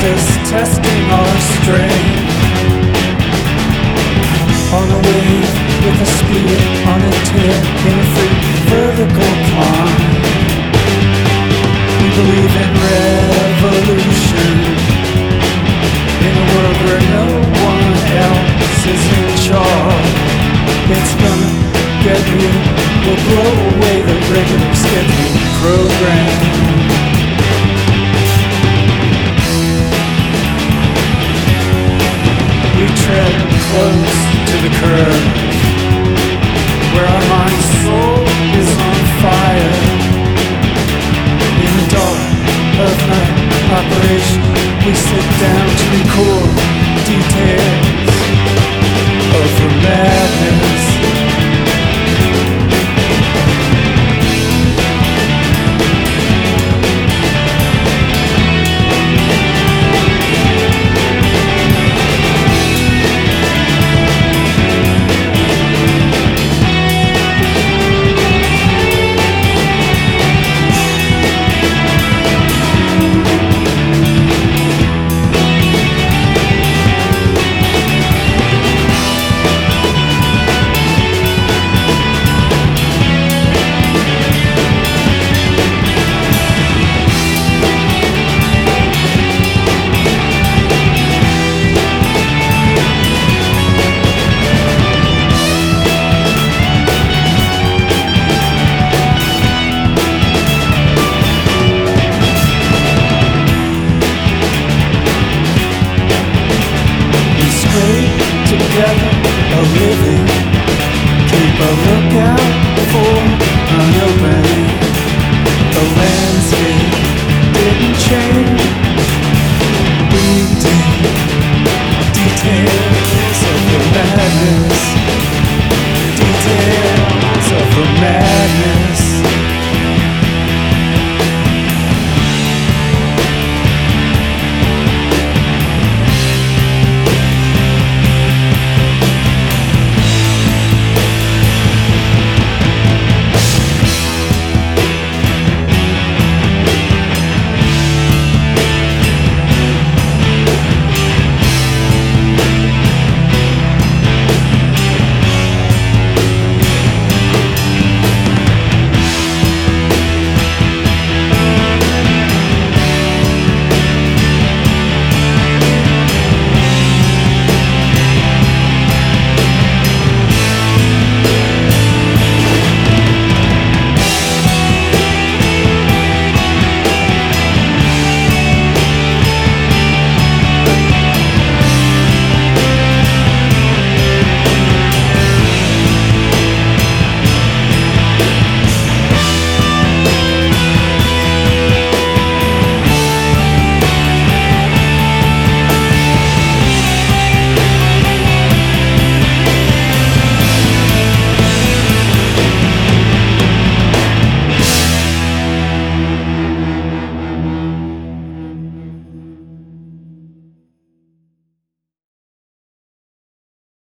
practice testing our strength. On a wave, with a speed, on a tear, in a free vertical climb. We believe in revolution, in a world where no one else is in charge. It's gonna get you, we'll blow away the regular schedule program. We tread close to the curve, where our mind's soul is on fire. In the dark of night operation, we sit down to record details of the madness.